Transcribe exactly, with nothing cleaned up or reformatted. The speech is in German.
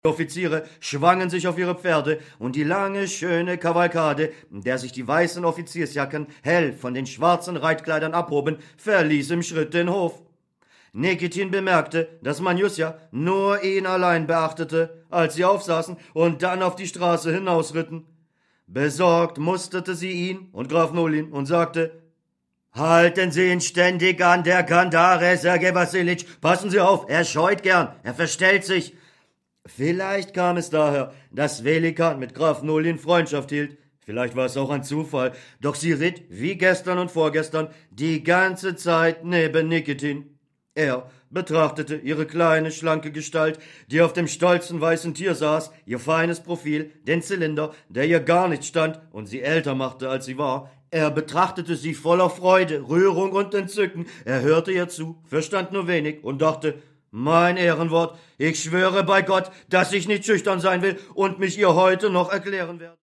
Die Offiziere schwangen sich auf ihre Pferde, und die lange, schöne Kavalkade, in der sich die weißen Offiziersjacken hell von den schwarzen Reitkleidern abhoben, verließ im Schritt den Hof. Nikitin bemerkte, dass Manjusja nur ihn allein beachtete, als sie aufsaßen und dann auf die Straße hinausritten. Besorgt musterte sie ihn und Graf Nolin und sagte: »Halten Sie ihn ständig an der Kandare, Sergej Wassiljitsch. Passen Sie auf, er scheut gern, er verstellt sich.« Vielleicht kam es daher, dass Velikan mit Graf Nolin Freundschaft hielt. Vielleicht war es auch ein Zufall, doch sie ritt, wie gestern und vorgestern, die ganze Zeit neben Nikitin. Er betrachtete ihre kleine, schlanke Gestalt, die auf dem stolzen weißen Tier saß, ihr feines Profil, den Zylinder, der ihr gar nicht stand und sie älter machte, als sie war. Er betrachtete sie voller Freude, Rührung und Entzücken. Er hörte ihr zu, verstand nur wenig und dachte: »Mein Ehrenwort, ich schwöre bei Gott, dass ich nicht schüchtern sein will und mich ihr heute noch erklären werde.«